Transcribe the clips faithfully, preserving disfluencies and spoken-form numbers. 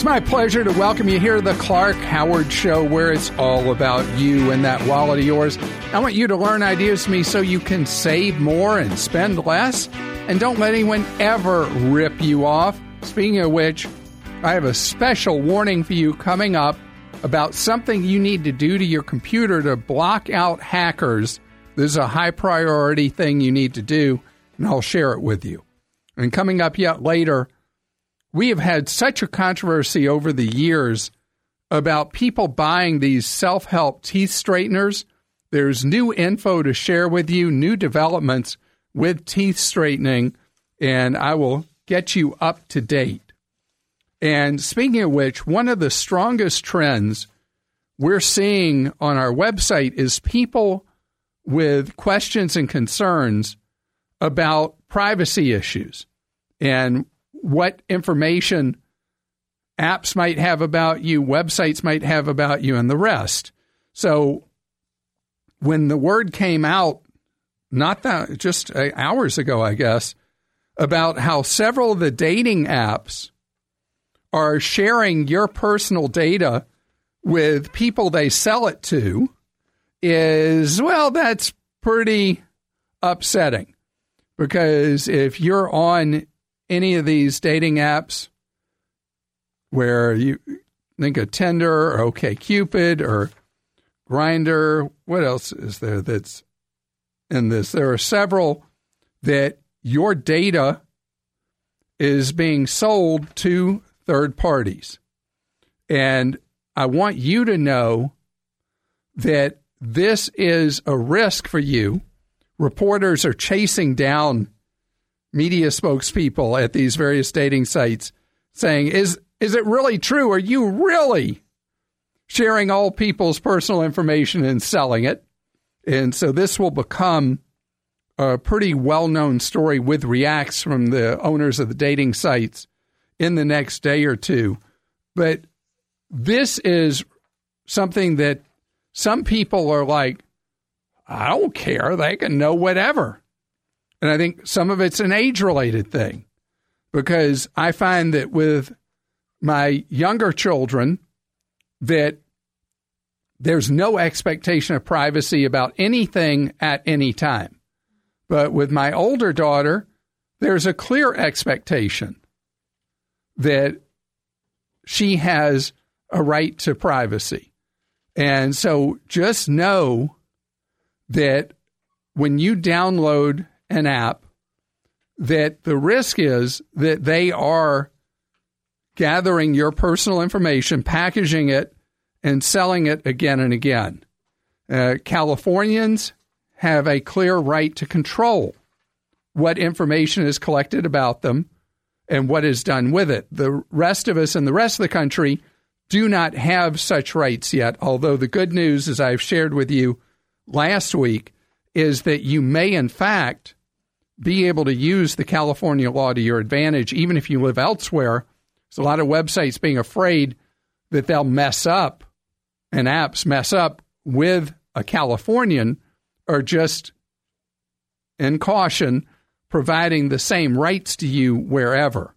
It's my pleasure to welcome you here to the Clark Howard Show, where it's all about you and that wallet of yours. I want you to learn ideas from me so you can save more and spend less, and don't let anyone ever rip you off. Speaking of which, I have a special warning for you coming up about something you need to do to your computer to block out hackers. This is a high priority thing you need to do, and I'll share it with you. And coming up yet later, we have had such a controversy over the years about people buying these self-help teeth straighteners. There's new info to share with you, new developments with teeth straightening, and I will get you up to date. And speaking of which, one of the strongest trends we're seeing on our website is people with questions and concerns about privacy issues and what information apps might have about you, websites might have about you, and the rest. So when the word came out, not that just hours ago, I guess, about how several of the dating apps are sharing your personal data with people they sell it to, is, well, that's pretty upsetting. Because if you're on any of these dating apps where you think of Tinder or OkCupid or Grindr, what else is there that's in this? There are several that your data is being sold to third parties. And I want you to know that this is a risk for you. Reporters are chasing down media spokespeople at these various dating sites saying, is is it really true? Are you really sharing all people's personal information and selling it? And so this will become a pretty well-known story with reacts from the owners of the dating sites in the next day or two. But this is something that some people are like, I don't care. They can know whatever. And I think some of it's an age-related thing, because I find that with my younger children that there's no expectation of privacy about anything at any time. But with my older daughter, there's a clear expectation that she has a right to privacy. And so just know that when you download an app, that the risk is that they are gathering your personal information, packaging it, and selling it again and again. Uh, Californians have a clear right to control what information is collected about them and what is done with it. The rest of us in the rest of the country do not have such rights yet, although the good news, as I've shared with you last week, is that you may, in fact, be able to use the California law to your advantage, even if you live elsewhere. There's a lot of websites being afraid that they'll mess up, and apps mess up with a Californian, or just, in caution, providing the same rights to you wherever.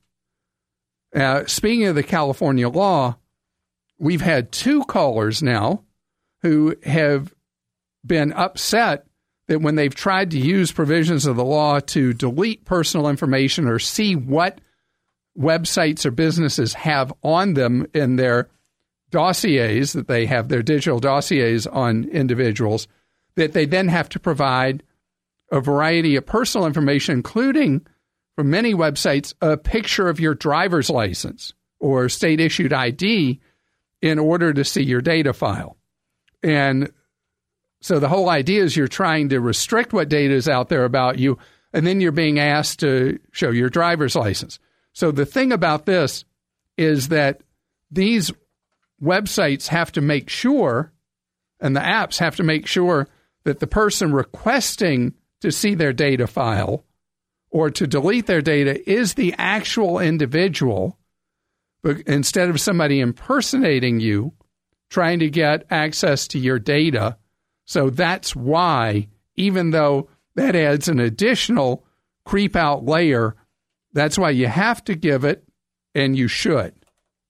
Uh, speaking of the California law, we've had two callers now who have been upset that when they've tried to use provisions of the law to delete personal information or see what websites or businesses have on them in their dossiers, that they have their digital dossiers on individuals, that they then have to provide a variety of personal information, including, for many websites, a picture of your driver's license or state-issued I D in order to see your data file. And so the whole idea is you're trying to restrict what data is out there about you, and then you're being asked to show your driver's license. So the thing about this is that these websites have to make sure, and the apps have to make sure, that the person requesting to see their data file or to delete their data is the actual individual, but instead of somebody impersonating you, trying to get access to your data. So that's why, even though that adds an additional creep out layer, that's why you have to give it, and you should,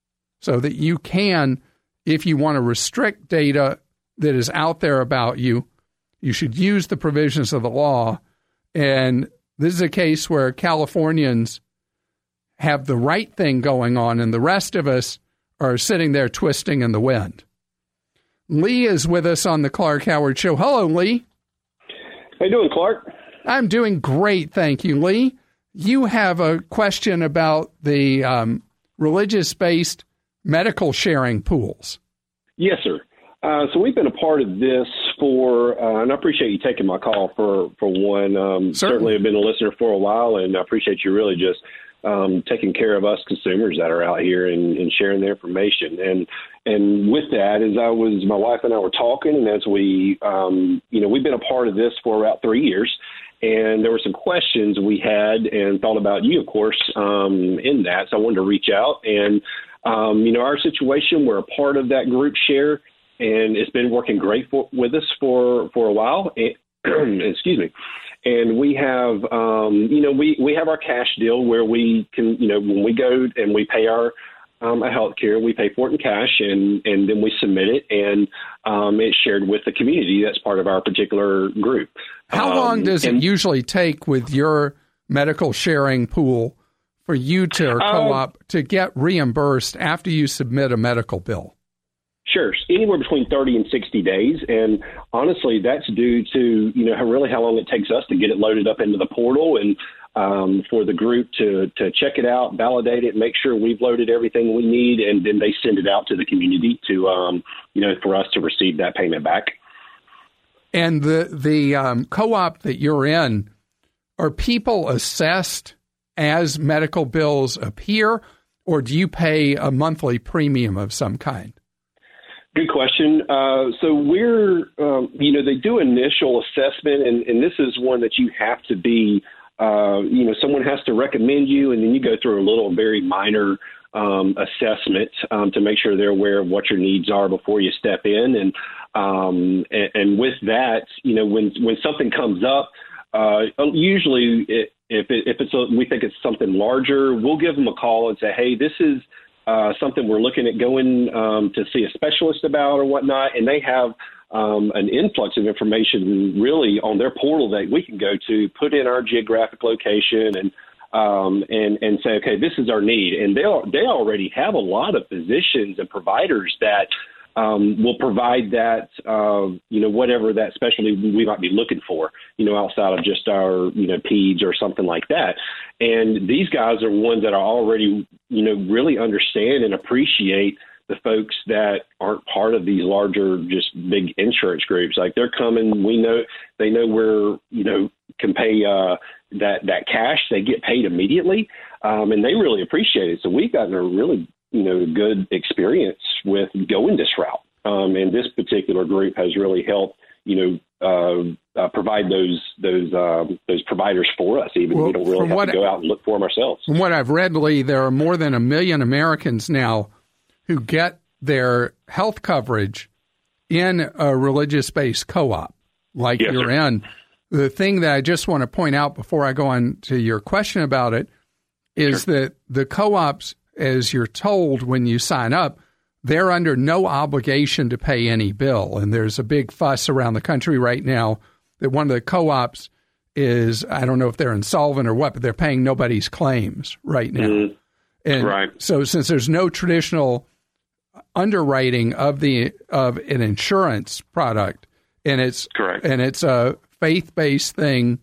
so that you can, if you want to restrict data that is out there about you, you should use the provisions of the law. And this is a case where Californians have the right thing going on, and the rest of us are sitting there twisting in the wind. Lee is with us on the Clark Howard Show. Hello, Lee. How you doing, Clark? I'm doing great, thank you, Lee. You have a question about the um, religious-based medical sharing pools. Yes, sir. Uh, so we've been a part of this for, uh, and I appreciate you taking my call for, for one. Um, certainly. certainly have been a listener for a while, and I appreciate you really just um, taking care of us consumers that are out here and, and sharing the information. And and with that, as I was, my wife and I were talking, and as we, um, you know, we've been a part of this for about three years, and there were some questions we had and thought about you, of course, um, in that. So I wanted to reach out, and um, you know, our situation, we're a part of that group share. And it's been working great for, with us for, for a while. And, excuse me. And we have, um, you know, we, we have our cash deal where we can, you know, when we go and we pay our um, health care, we pay for it in cash, and, and then we submit it, and um, it's shared with the community. That's part of our particular group. How um, long does and, it usually take with your medical sharing pool for you to, or co-op, uh, to get reimbursed after you submit a medical bill? Sure. Anywhere between thirty and sixty days. And honestly, that's due to, you know, how really how long it takes us to get it loaded up into the portal, and um, for the group to, to check it out, validate it, make sure we've loaded everything we need, and then they send it out to the community to, um, you know, for us to receive that payment back. And the, the um, co-op that you're in, are people assessed as medical bills appear, or do you pay a monthly premium of some kind? Good question. Uh, so we're, um, you know, they do initial assessment, and, and this is one that you have to be, uh, you know, someone has to recommend you, and then you go through a little very minor um, assessment um, to make sure they're aware of what your needs are before you step in. And um, and, and with that, you know, when when something comes up, uh, usually it, if it, if it's a, we think it's something larger, we'll give them a call and say, hey, this is Uh, something we're looking at going um, to see a specialist about or whatnot, and they have um, an influx of information really on their portal that we can go to, put in our geographic location, and um, and and say, okay, this is our need, and they they already have a lot of physicians and providers that um, will provide that, uh, you know, whatever that specialty we might be looking for, you know, outside of just our, you know, peds or something like that. And these guys are ones that are already, you know, really understand and appreciate the folks that aren't part of these larger, just big insurance groups. Like, they're coming, we know, they know we're, you know, can pay uh, that, that cash, they get paid immediately, um, and they really appreciate it. So we've gotten a really, you know, good experience with going this route. Um, and this particular group has really helped, you know, uh, uh, provide those those um, those providers for us. Even well, we don't really have what, to go out and look for them ourselves. From what I've read, Lee, there are more than a million Americans now who get their health coverage in a religious-based co-op like yes, you're sir. in. The thing that I just want to point out before I go on to your question about it is sure. that the co-ops, as you're told when you sign up, they're under no obligation to pay any bill. And there's a big fuss around the country right now that one of the co-ops is, I don't know if they're insolvent or what, but they're paying nobody's claims right now. Mm-hmm. And right. so since there's no traditional underwriting of the of an insurance product, and it's Correct. and it's a faith-based thing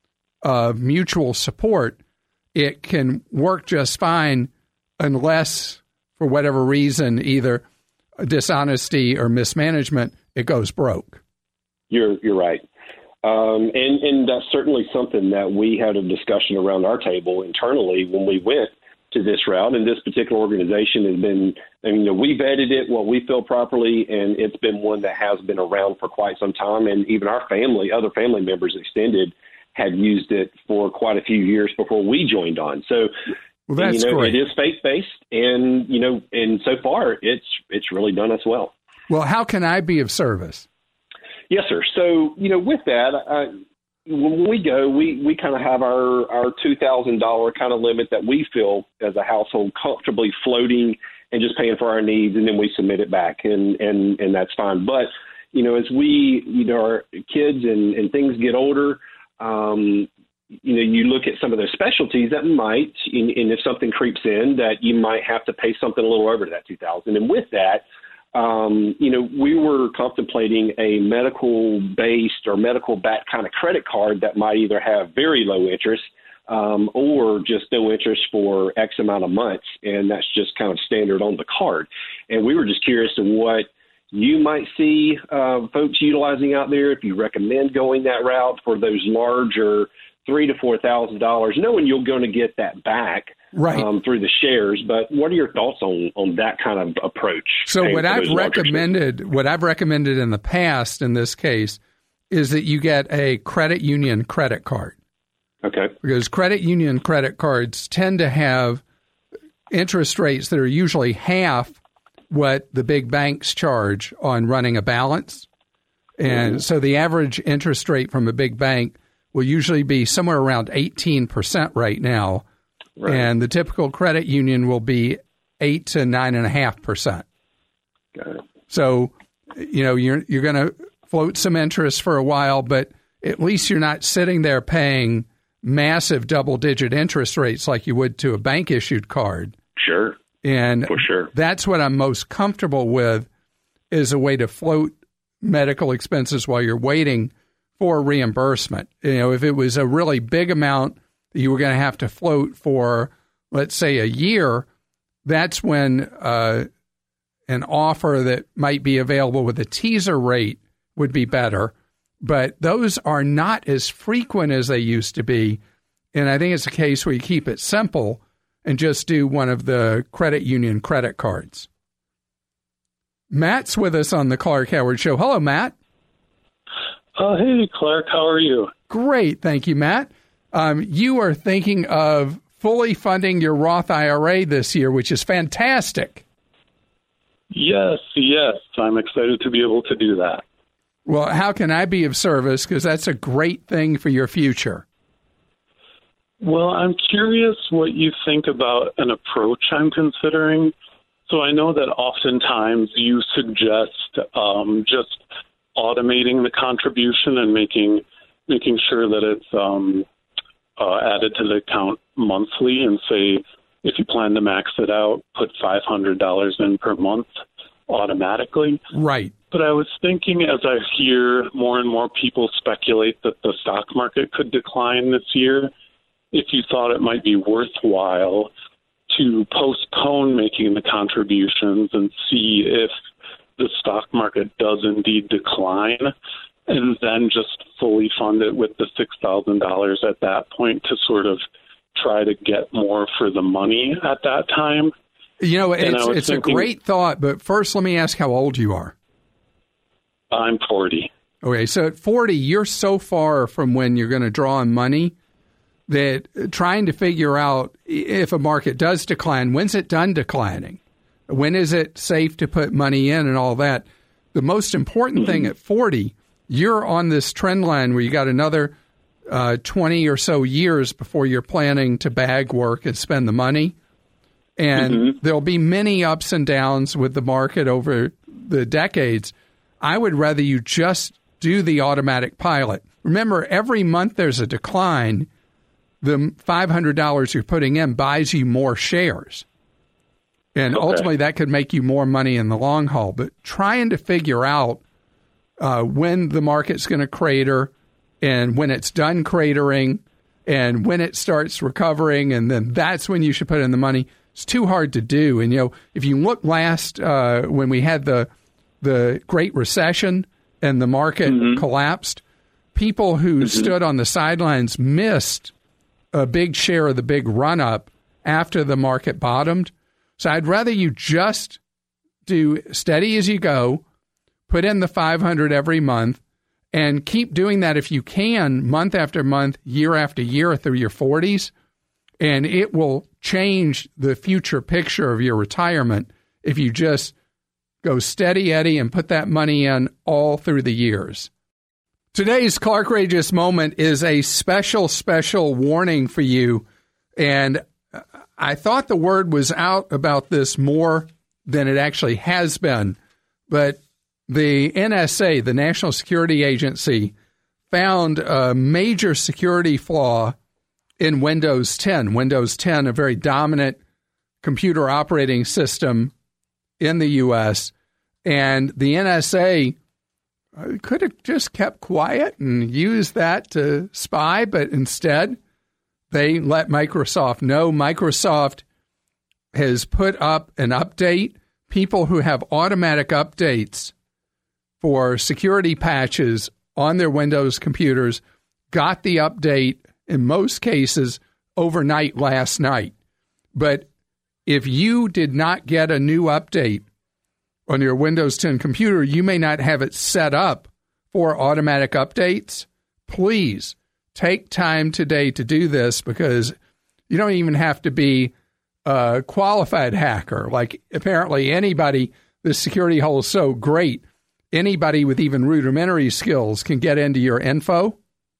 of mutual support, it can work just fine unless, for whatever reason, either dishonesty or mismanagement, it goes broke. You're you're right. Um, and, and that's certainly something that we had a discussion around our table internally when we went to this route. And this particular organization has been, I mean, you know, we vetted it, what we feel properly, and it's been one that has been around for quite some time. And even our family, other family members extended, had used it for quite a few years before we joined on. So, well, that's you know, great. It is faith-based, and, you know, and so far it's, it's really done us well. Well, how can I be of service? Yes, sir. So, you know, with that, uh, when we go, we, we kind of have our, our two thousand dollars kind of limit that we feel as a household comfortably floating and just paying for our needs, and then we submit it back, and, and, and that's fine. But, you know, as we, you know, our kids and, and things get older, um, you know, you look at some of those specialties that might, and, and if something creeps in, that you might have to pay something a little over that two thousand. And with that, um, you know, we were contemplating a medical-based or medical-backed kind of credit card that might either have very low interest um, or just no interest for X amount of months, and that's just kind of standard on the card. And we were just curious to what you might see uh, folks utilizing out there, if you recommend going that route for those larger three to four thousand dollars, knowing you're going to get that back right. um, through the shares. But what are your thoughts on on that kind of approach? So what I've recommended, what I've recommended in the past, in this case, is that you get a credit union credit card. Okay. Because credit union credit cards tend to have interest rates that are usually half what the big banks charge on running a balance, and mm-hmm. so the average interest rate from a big bank will usually be somewhere around eighteen percent right now, right. and the typical credit union will be eight to nine and a half percent. Got it. So, you know, you're you're going to float some interest for a while, but at least you're not sitting there paying massive double-digit interest rates like you would to a bank-issued card. Sure, and for sure, that's what I'm most comfortable with, is a way to float medical expenses while you're waiting for reimbursement. You know, if it was a really big amount that you were going to have to float for, let's say, a year, that's when uh, an offer that might be available with a teaser rate would be better. But those are not as frequent as they used to be. And I think it's a case where you keep it simple and just do one of the credit union credit cards. Matt's with us on the Clark Howard Show. Hello, Matt. Uh, hey, Clark, how are you? Great, thank you, Matt. Um, you are thinking of fully funding your Roth I R A this year, which is fantastic. Yes, yes, I'm excited to be able to do that. Well, how can I be of service? Because that's a great thing for your future. Well, I'm curious what you think about an approach I'm considering. So I know that oftentimes you suggest um, just automating the contribution and making making sure that it's um, uh, added to the account monthly, and say if you plan to max it out, put five hundred dollars in per month automatically. Right. But I was thinking, as I hear more and more people speculate that the stock market could decline this year, if you thought it might be worthwhile to postpone making the contributions and see if the stock market does indeed decline, and then just fully fund it with the six thousand dollars at that point to sort of try to get more for the money at that time. You know, it's, it's thinking, a great thought, but first let me ask how old you are. I'm forty. Okay, so at forty, you're so far from when you're going to draw on money that trying to figure out if a market does decline, when's it done declining? When is it safe to put money in and all that? The most important thing at forty, you're on this trend line where you got another uh, twenty or so years before you're planning to bag work and spend the money. And mm-hmm. there'll be many ups and downs with the market over the decades. I would rather you just do the automatic pilot. Remember, every month there's a decline. The five hundred dollars you're putting in buys you more shares. And okay. ultimately, that could make you more money in the long haul. But trying to figure out uh, when the market's going to crater and when it's done cratering and when it starts recovering, and then that's when you should put in the money, it's too hard to do. And, you know, if you look last uh, when we had the the Great Recession and the market mm-hmm. collapsed, people who mm-hmm. stood on the sidelines missed a big share of the big run-up after the market bottomed. So I'd rather you just do steady as you go, put in the five hundred every month, and keep doing that if you can, month after month, year after year through your forties, and it will change the future picture of your retirement if you just go steady Eddie and put that money in all through the years. Today's Clarkrageous Moment is a special, special warning for you, and I thought the word was out about this more than it actually has been. But the N S A, the National Security Agency, found a major security flaw in Windows ten. Windows ten, a very dominant computer operating system in the U S, and the N S A could have just kept quiet and used that to spy, but instead they let Microsoft know. Microsoft has put up an update. People who have automatic updates for security patches on their Windows computers got the update in most cases overnight last night. But if you did not get a new update on your Windows ten computer, you may not have it set up for automatic updates. Please take time today to do this, because you don't even have to be a qualified hacker. Like, apparently anybody, this security hole is so great, anybody with even rudimentary skills can get into your info.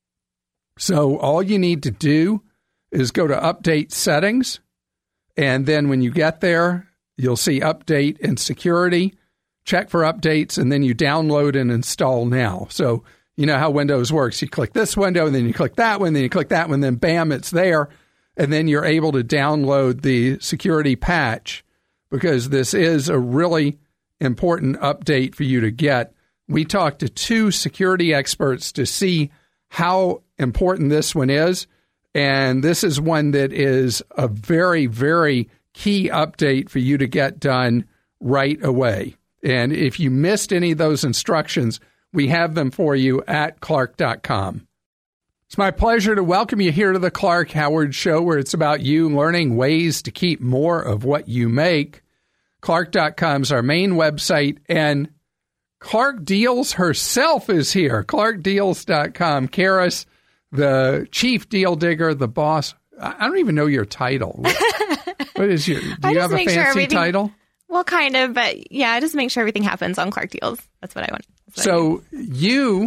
So all you need to do is go to Update Settings, and then when you get there, you'll see Update and Security. Check for updates, and then you download and install now. So you know how Windows works. You click this window, and then you click that one, then you click that one, then bam, it's there. And then you're able to download the security patch, because this is a really important update for you to get. We talked to two security experts to see how important this one is. And this is one that is a very, very key update for you to get done right away. And if you missed any of those instructions, we have them for you at Clark dot com. It's my pleasure to welcome you here to the Clark Howard Show, where it's about you learning ways to keep more of what you make. Clark dot com is our main website, and Clark Deals herself is here. Clark Deals dot com. Karis, the chief deal digger, the boss. I don't even know your title. What, what is your, do you have a fancy sure title? Well, kind of, but yeah, I just make sure everything happens on Clark Deals. That's what I want. What so I you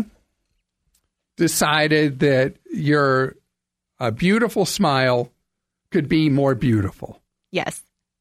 decided that your a beautiful smile could be more beautiful. Yes.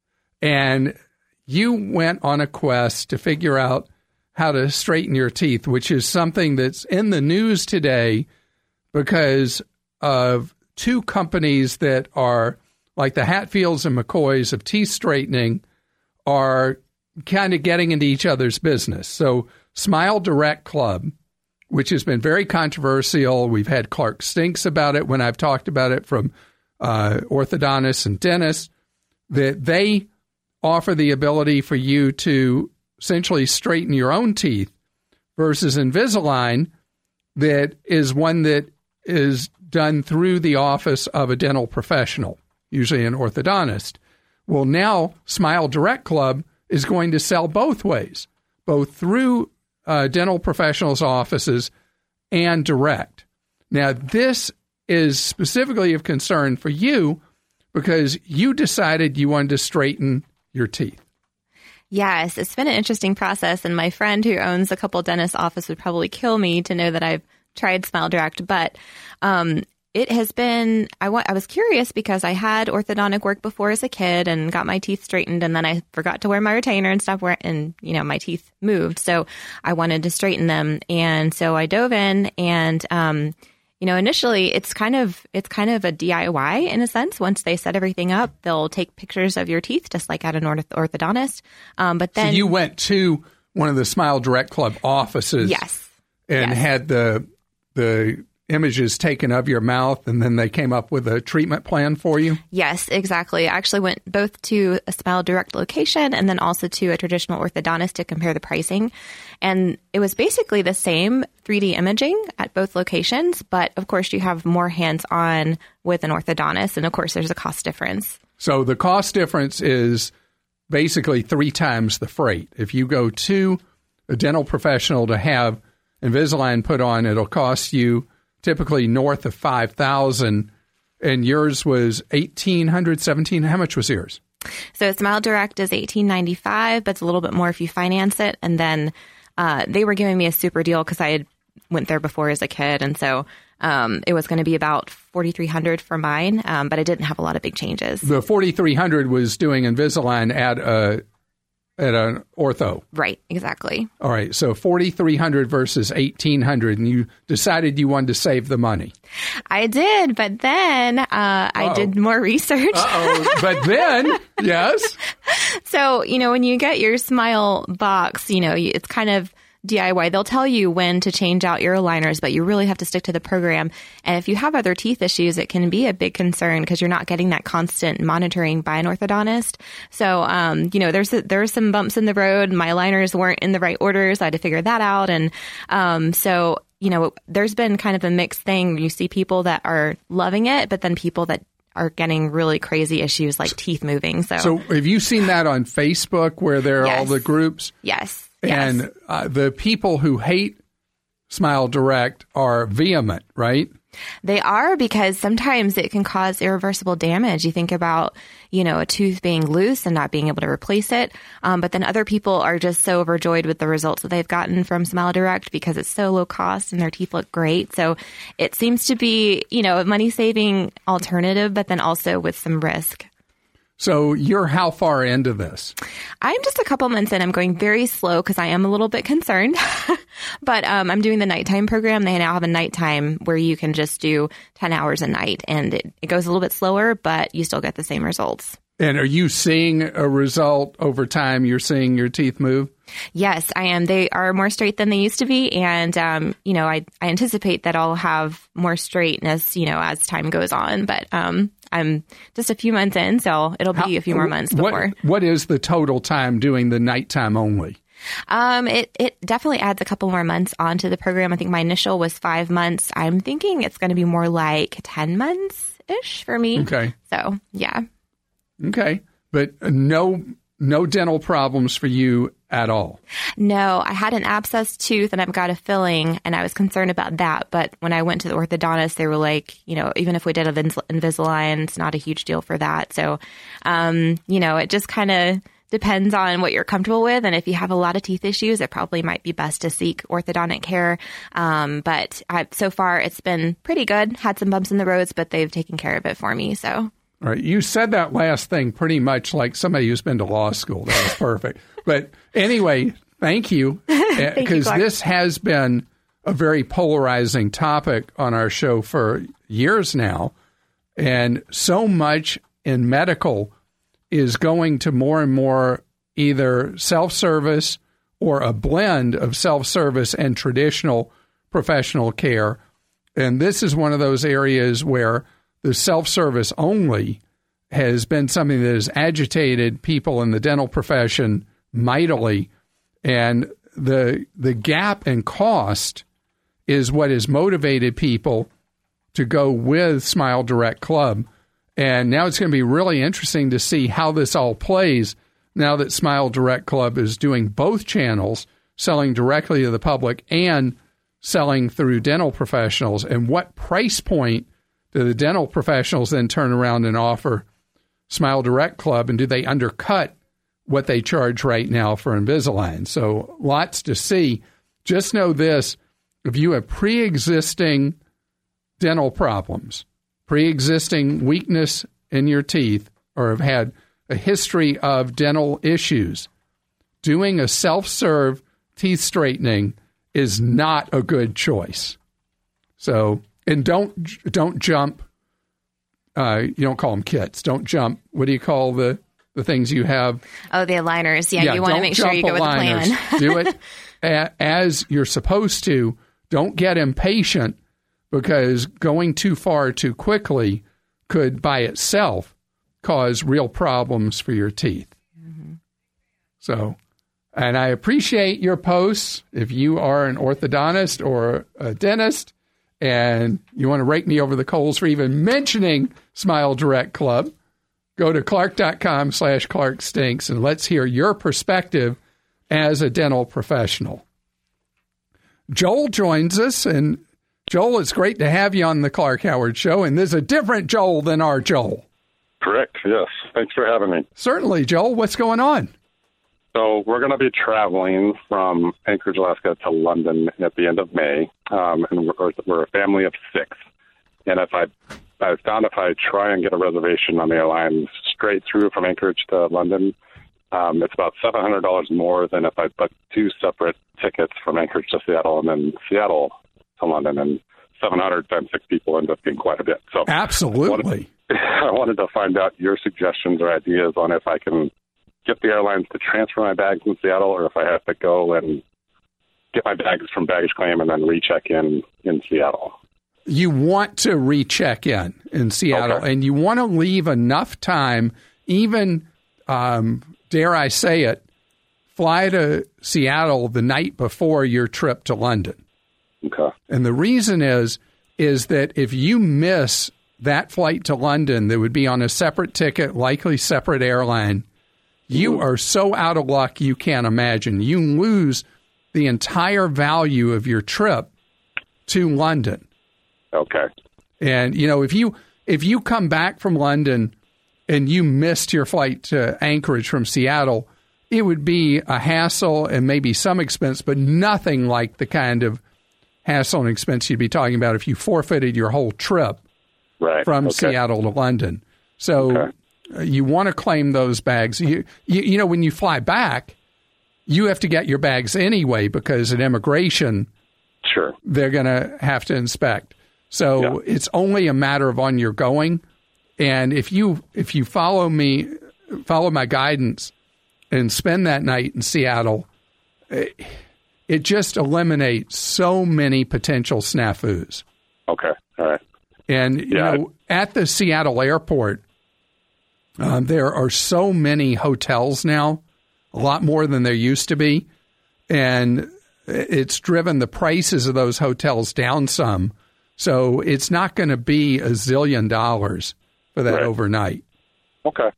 And you went on a quest to figure out how to straighten your teeth, which is something that's in the news today because of two companies that are like the Hatfields and McCoys of teeth straightening are kind of getting into each other's business. So Smile Direct Club, which has been very controversial. We've had Clark Stinks about it when I've talked about it from uh, orthodontists and dentists, that they offer the ability for you to essentially straighten your own teeth, versus Invisalign, that is one that is done through the office of a dental professional, usually an orthodontist. Well, now Smile Direct Club is going to sell both ways, both through uh, dental professionals' offices and direct. Now, this is specifically of concern for you because you decided you wanted to straighten your teeth. Yes, it's been an interesting process, and my friend who owns a couple dentist offices would probably kill me to know that I've tried Smile Direct, but um, it has been, I, wa- I was curious because I had orthodontic work before as a kid and got my teeth straightened, and then I forgot to wear my retainer and stuff, where, and, you know, my teeth moved. So I wanted to straighten them. And so I dove in, and, um, you know, initially it's kind of, it's kind of a D I Y in a sense. Once they set everything up, they'll take pictures of your teeth just like at an orth- orthodontist. Um, but then so you went to one of the Smile Direct Club offices. Yes. And yes. had the, the, images taken of your mouth, and then they came up with a treatment plan for you? Yes, exactly. I actually went both to a Smile Direct location and then also to a traditional orthodontist to compare the pricing. And it was basically the same three D imaging at both locations, but of course you have more hands-on with an orthodontist, and of course there's a cost difference. So the cost difference is basically three times the freight. If you go to a dental professional to have Invisalign put on, it'll cost you typically north of five thousand dollars, and yours was eighteen hundred dollars, seventeen hundred dollars. How much was yours? So Smile Direct is eighteen ninety-five, but it's a little bit more if you finance it. And then uh, they were giving me a super deal because I had went there before as a kid, and so um, it was going to be about forty-three hundred dollars for mine, um, but I didn't have a lot of big changes. The forty-three hundred dollars was doing Invisalign at a at an ortho. Right, exactly. All right, so forty-three hundred dollars versus eighteen hundred dollars, and you decided you wanted to save the money. I did, but then uh, I did more research. Uh-oh, but then, yes. So, you know, when you get your Smile box, you know, it's kind of D I Y. They'll tell you when to change out your aligners, but you really have to stick to the program. And if you have other teeth issues, it can be a big concern because you're not getting that constant monitoring by an orthodontist. So, um, you know, there's a, there are some bumps in the road. My aligners weren't in the right order, so I had to figure that out. And um, so, you know, there's been kind of a mixed thing. You see people that are loving it, but then people that are getting really crazy issues like teeth moving. So, so have you seen that on Facebook where there are yes. all the groups? Yes. And yes. uh, the people who hate Smile Direct are vehement, right? They are, because sometimes it can cause irreversible damage. You think about, you know, a tooth being loose and not being able to replace it. Um, but then other people are just so overjoyed with the results that they've gotten from Smile Direct because it's so low cost and their teeth look great. So it seems to be, you know, a money-saving alternative, but then also with some risk. So you're how far into this? I'm just a couple months in. I'm going very slow because I am a little bit concerned. But um, I'm doing the nighttime program. They now have a nighttime where you can just do ten hours a night. And it, it goes a little bit slower, but you still get the same results. And are you seeing a result over time? You're seeing your teeth move? Yes, I am. They are more straight than they used to be. And, um, you know, I, I anticipate that I'll have more straightness, you know, as time goes on. But um, I'm just a few months in, so it'll be How, a few more months before. What, what is the total time doing the nighttime only? Um, it, it definitely adds a couple more months onto the program. I think my initial was five months. I'm thinking it's going to be more like ten months-ish for me. Okay. So, yeah. Okay. But no no dental problems for you at all? No, I had an abscessed tooth and I've got a filling, and I was concerned about that. But when I went to the orthodontist, they were like, you know, even if we did a Invisalign, it's not a huge deal for that. So, um, you know, it just kind of depends on what you're comfortable with. And if you have a lot of teeth issues, it probably might be best to seek orthodontic care. Um, but I, so far, it's been pretty good. Had some bumps in the roads, but they've taken care of it for me. So. All right. You said that last thing pretty much like somebody who's been to law school. That was perfect. But anyway, thank you. Because this has been a very polarizing topic on our show for years now. And so much in medical is going to more and more either self-service or a blend of self-service and traditional professional care. And this is one of those areas where the self-service only has been something that has agitated people in the dental profession mightily. And the the gap in cost is what has motivated people to go with Smile Direct Club. And now it's going to be really interesting to see how this all plays now that Smile Direct Club is doing both channels, selling directly to the public and selling through dental professionals, and what price point do the dental professionals then turn around and offer Smile Direct Club, and do they undercut what they charge right now for Invisalign? So lots to see. Just know this, if you have pre-existing dental problems, pre-existing weakness in your teeth, or have had a history of dental issues, doing a self-serve teeth straightening is not a good choice. So, and don't don't jump. Uh, you don't call them kits. Don't jump. What do you call the, the things you have? Oh, the aligners. Yeah, yeah, you want to make sure you go with the plan. Do it a, as you're supposed to. Don't get impatient, because going too far too quickly could by itself cause real problems for your teeth. Mm-hmm. So, and I appreciate your posts. If you are an orthodontist or a dentist and you want to rake me over the coals for even mentioning Smile Direct Club, go to clark.com slash Clark Stinks and let's hear your perspective as a dental professional. Joel joins us, and Joel, it's great to have you on the Clark Howard Show, and there's a different Joel than our Joel. Correct, yes. Thanks for having me. Certainly, Joel. What's going on? So we're going to be traveling from Anchorage, Alaska to London at the end of May, um, and we're, we're a family of six. And if I, I found if I try and get a reservation on the airline straight through from Anchorage to London, Um, it's about seven hundred dollars more than if I booked two separate tickets from Anchorage to Seattle and then Seattle to London. And seven hundred times six people ends up being quite a bit. So absolutely. I wanted, I wanted to find out your suggestions or ideas on if I can get the airlines to transfer my bags in Seattle, or if I have to go and get my bags from baggage claim and then recheck in in Seattle. You want to recheck in in Seattle, okay. and you want to leave enough time, even, um, dare I say it, fly to Seattle the night before your trip to London. Okay. And the reason is, is that if you miss that flight to London that would be on a separate ticket, likely separate airline, you mm-hmm. are so out of luck you can't imagine. You lose the entire value of your trip to London. Okay. And, you know, if you if you come back from London and you missed your flight to Anchorage from Seattle, it would be a hassle and maybe some expense, but nothing like the kind of hassle and expense you'd be talking about if you forfeited your whole trip right. from okay. Seattle to London. So okay. uh, you want to claim those bags. You, you, you know, when you fly back, you have to get your bags anyway because at immigration, sure, they're going to have to inspect. So yeah. it's only a matter of when you're going. And if you if you follow me, follow my guidance and spend that night in Seattle, it, it just eliminates so many potential snafus. Okay. All right. And, you yeah. know, at the Seattle airport, um, there are so many hotels now, a lot more than there used to be. And it's driven the prices of those hotels down some. So it's not going to be a zillion dollars for that right. overnight. Okay. All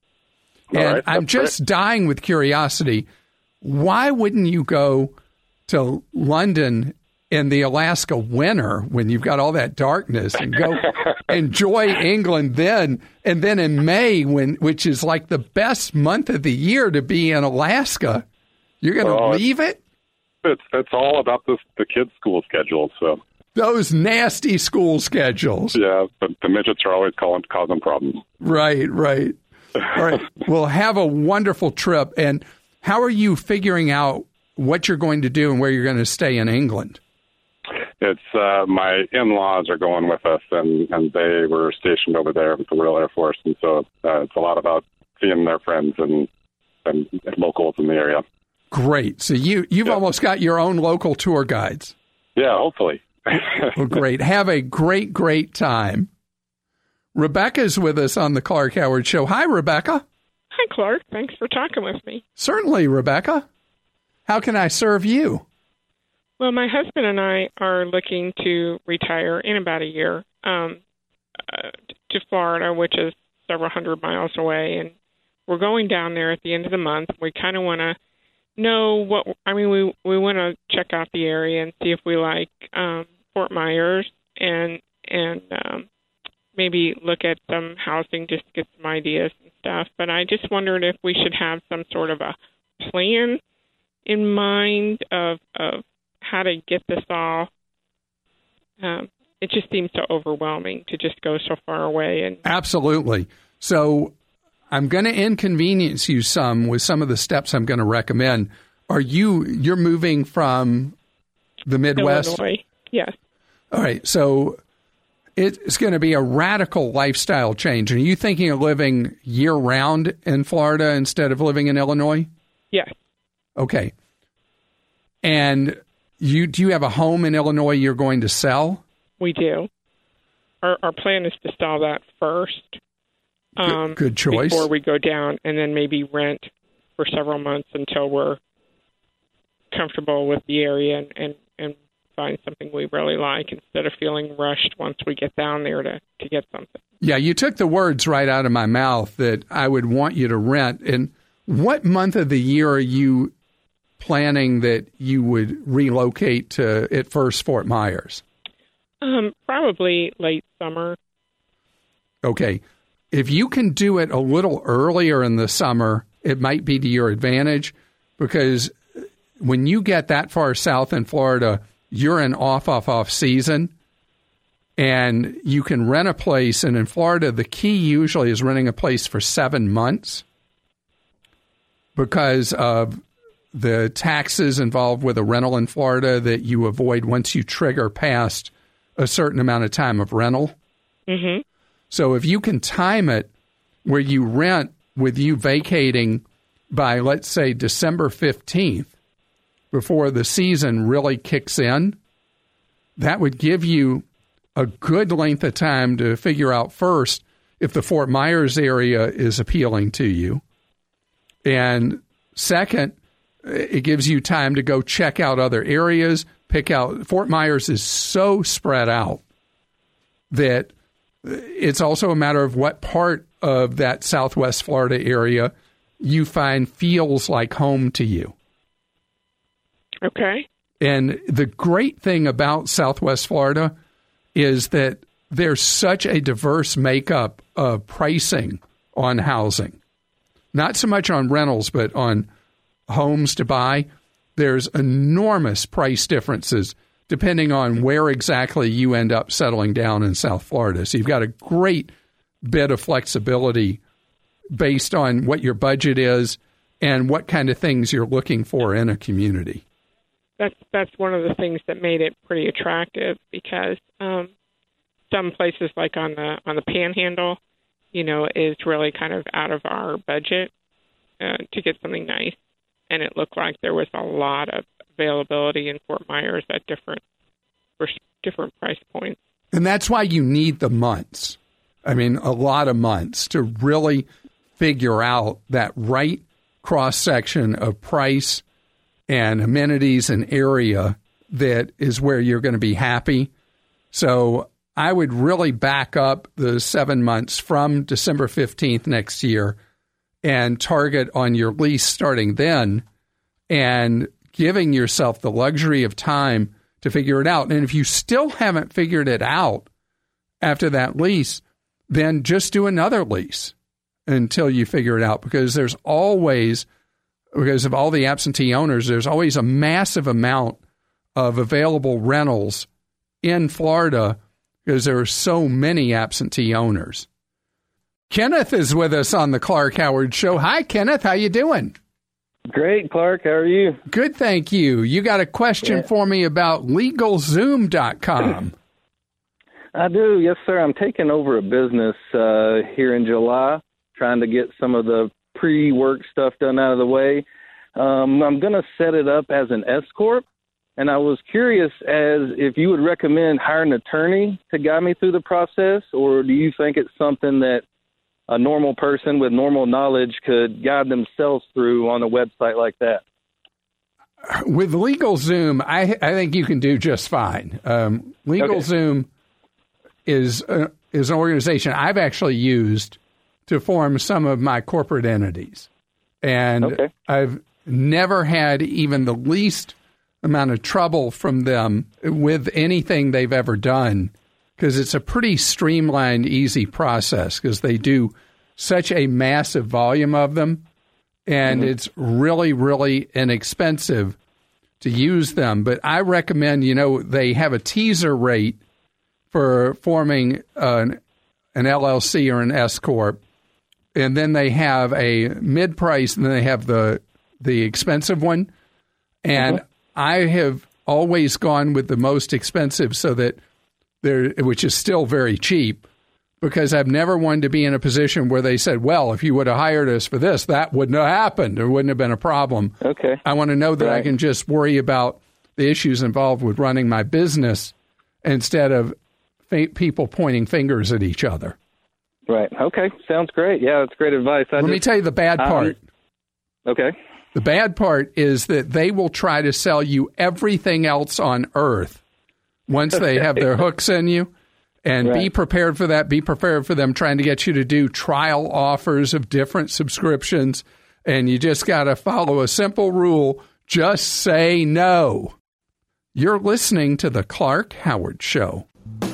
and right. I'm just great. dying with curiosity. Why wouldn't you go to London in the Alaska winter when you've got all that darkness and go enjoy England then? And then in May, when which is like the best month of the year to be in Alaska, you're going to well, leave it? It's, it's all about this, the kids' school schedule, so... Those nasty school schedules. Yeah, but the midgets are always calling, causing problems. Right, right. All right. Well, have a wonderful trip. And how are you figuring out what you're going to do and where you're going to stay in England? It's uh, my in-laws are going with us, and, and they were stationed over there with the Royal Air Force. And so uh, it's a lot about seeing their friends and, and locals in the area. Great. So you, you've yeah. almost got your own local tour guides. Yeah, hopefully. Well, great. Have a great, great time. Rebecca's with us on the Clark Howard Show. Hi, Rebecca. Hi, Clark. Thanks for talking with me. Certainly, Rebecca. How can I serve you? Well, my husband and I are looking to retire in about a year um, uh, to Florida, which is several hundred miles away. And we're going down there at the end of the month. We kind of want to know what, I mean, we we want to check out the area and see if we like um, Fort Myers and and um, maybe look at some housing just to get some ideas and stuff. But I just wondered if we should have some sort of a plan in mind of of how to get this all. Um, it just seems so overwhelming to just go so far away. And absolutely. So I'm going to inconvenience you some with some of the steps I'm going to recommend. Are you, you're moving from the Midwest? Illinois, yes. All right. So it's going to be a radical lifestyle change. Are you thinking of living year round in Florida instead of living in Illinois? Yes. Okay. And you, do you have a home in Illinois you're going to sell? We do. Our, our plan is to sell that first. Um, good, good choice. Before we go down, and then maybe rent for several months until we're comfortable with the area and, and, and find something we really like instead of feeling rushed once we get down there to, to get something. Yeah, you took the words right out of my mouth that I would want you to rent. And what month of the year are you planning that you would relocate to at first Fort Myers? Um, probably late summer. Okay. If you can do it a little earlier in the summer, it might be to your advantage because when you get that far south in Florida, you're in off, off, off season and you can rent a place. And in Florida, the key usually is renting a place for seven months. because of the taxes involved with a rental in Florida that you avoid once you trigger past a certain amount of time of rental. Mm-hmm. So if you can time it where you rent with you vacating by, let's say, December fifteenth, before the season really kicks in, that would give you a good length of time to figure out first if the Fort Myers area is appealing to you. And second, it gives you time to go check out other areas, pick out. Fort Myers is so spread out that it's also a matter of what part of that Southwest Florida area you find feels like home to you. Okay. And the great thing about Southwest Florida is that there's such a diverse makeup of pricing on housing. Not so much on rentals, but on homes to buy. There's enormous price differences depending on where exactly you end up settling down in South Florida. So you've got a great bit of flexibility based on what your budget is and what kind of things you're looking for in a community. That's that's one of the things that made it pretty attractive, because um, some places like on the on the Panhandle, you know, is really kind of out of our budget uh, to get something nice, and it looked like there was a lot of availability in Fort Myers at different for different price points. And that's why you need the months. I mean, a lot of months to really figure out that right cross section of price and amenities and area that is where you're going to be happy. So I would really back up the seven months from December fifteenth next year and target on your lease starting then and giving yourself the luxury of time to figure it out. And if you still haven't figured it out after that lease, then just do another lease until you figure it out, because there's always, because of all the absentee owners, there's always a massive amount of available rentals in Florida because there are so many absentee owners. Kenneth is with us on the Clark Howard Show. Hi, Kenneth. How you doing? Great, Clark. How are you? Good, thank you. You got a question yeah. for me about legal zoom dot com. I do. Yes, sir. I'm taking over a business uh, here in July, trying to get some of the pre-work stuff done out of the way. Um, I'm going to set it up as an S corp, and I was curious as if you would recommend hiring an attorney to guide me through the process, or do you think it's something that a normal person with normal knowledge could guide themselves through on a website like that? With LegalZoom, I, I think you can do just fine. Um, LegalZoom okay. is uh, is an organization I've actually used to form some of my corporate entities. And okay. I've never had even the least amount of trouble from them with anything they've ever done, because it's a pretty streamlined, easy process, because they do such a massive volume of them, and mm-hmm. it's really, really inexpensive to use them. But I recommend, you know, they have a teaser rate for forming an, an L L C or an S corp, and then they have a mid-price, and then they have the the expensive one. And mm-hmm. I have always gone with the most expensive, so that there, which is still very cheap, because I've never wanted to be in a position where they said, well, if you would have hired us for this, that wouldn't have happened. There wouldn't have been a problem. Okay. I want to know that right. I can just worry about the issues involved with running my business instead of f- people pointing fingers at each other. Right. Okay. Sounds great. Yeah, that's great advice. I Let just, me tell you the bad part. Um, okay. The bad part is that they will try to sell you everything else on earth once they have their hooks in you. And right. be prepared for that. Be prepared for them trying to get you to do trial offers of different subscriptions. And you just got to follow a simple rule. Just say no. You're listening to The Clark Howard Show.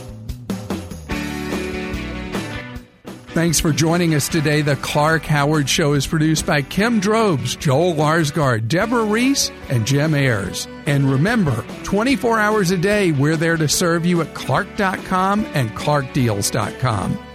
Thanks for joining us today. The Clark Howard Show is produced by Kim Drobes, Joel Larsgaard, Deborah Reese, and Jim Ayers. And remember, twenty-four hours a day, we're there to serve you at clark dot com and clark deals dot com.